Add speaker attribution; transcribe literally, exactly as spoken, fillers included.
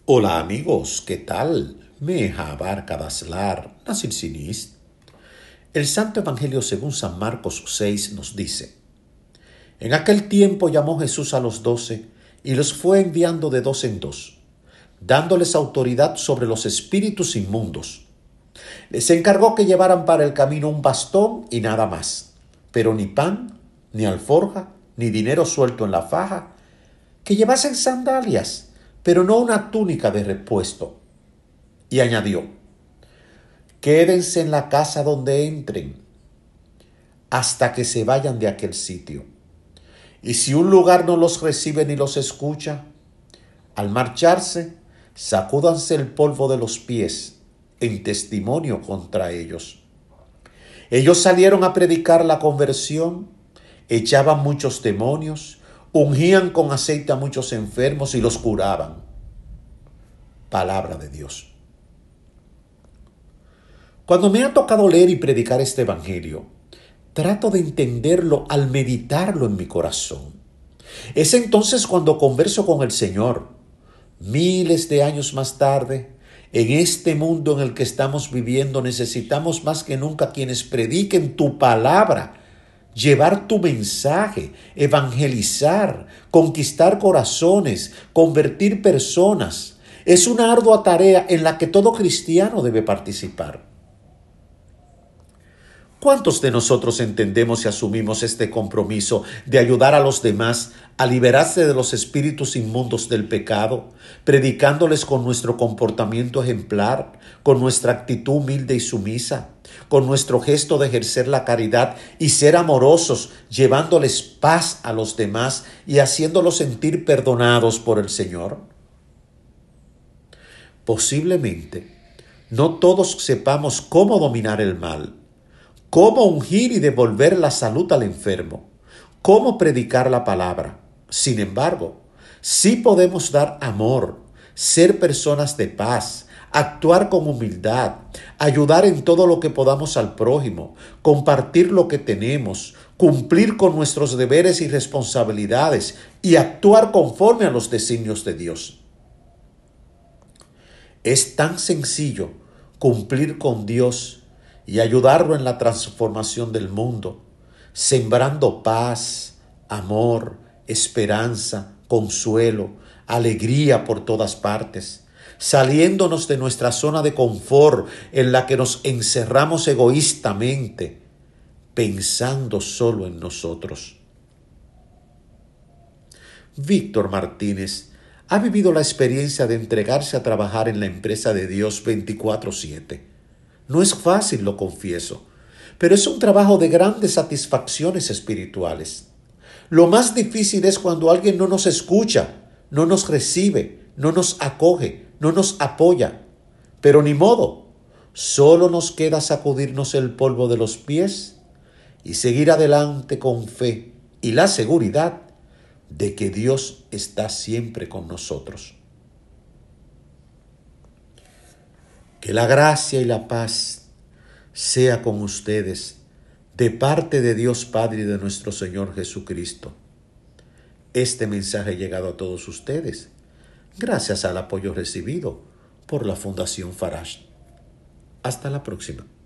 Speaker 1: Hola amigos, ¿qué tal? Meja abarca daslar, nasir sinist. El Santo Evangelio según San Marcos seis nos dice: En aquel tiempo llamó Jesús a los doce y los fue enviando de dos en dos, dándoles autoridad sobre los espíritus inmundos. Les encargó que llevaran para el camino un bastón y nada más, pero ni pan, ni alforja, ni dinero suelto en la faja, que llevasen sandalias, pero no una túnica de repuesto. Y añadió: Quédense en la casa donde entren, hasta que se vayan de aquel sitio. Y si un lugar no los recibe ni los escucha, al marcharse, sacúdanse el polvo de los pies en testimonio contra ellos. Ellos salieron a predicar la conversión, echaban muchos demonios, ungían con aceite a muchos enfermos y los curaban. Palabra de Dios. Cuando me ha tocado leer y predicar este evangelio, trato de entenderlo al meditarlo en mi corazón. Es entonces cuando converso con el Señor. Miles de años más tarde, en este mundo en el que estamos viviendo, necesitamos más que nunca quienes prediquen tu palabra, llevar tu mensaje, evangelizar, conquistar corazones, convertir personas. Es una ardua tarea en la que todo cristiano debe participar. ¿Cuántos de nosotros entendemos y asumimos este compromiso de ayudar a los demás a liberarse de los espíritus inmundos del pecado, predicándoles con nuestro comportamiento ejemplar, con nuestra actitud humilde y sumisa, con nuestro gesto de ejercer la caridad y ser amorosos, llevándoles paz a los demás y haciéndolos sentir perdonados por el Señor? Posiblemente no todos sepamos cómo dominar el mal, cómo ungir y devolver la salud al enfermo, cómo predicar la palabra. Sin embargo, sí podemos dar amor, ser personas de paz, actuar con humildad, ayudar en todo lo que podamos al prójimo, compartir lo que tenemos, cumplir con nuestros deberes y responsabilidades y actuar conforme a los designios de Dios. Es tan sencillo cumplir con Dios y ayudarlo en la transformación del mundo, sembrando paz, amor, esperanza, consuelo, alegría por todas partes, saliéndonos de nuestra zona de confort en la que nos encerramos egoístamente, pensando solo en nosotros. Víctor Martínez ha vivido la experiencia de entregarse a trabajar en la empresa de Dios veinticuatro siete. No es fácil, lo confieso, pero es un trabajo de grandes satisfacciones espirituales. Lo más difícil es cuando alguien no nos escucha, no nos recibe, no nos acoge, no nos apoya. Pero ni modo, solo nos queda sacudirnos el polvo de los pies y seguir adelante con fe y la seguridad de que Dios está siempre con nosotros. Que la gracia y la paz sea con ustedes de parte de Dios Padre y de nuestro Señor Jesucristo. Este mensaje ha llegado a todos ustedes gracias al apoyo recibido por la Fundación Faraj. Hasta la próxima.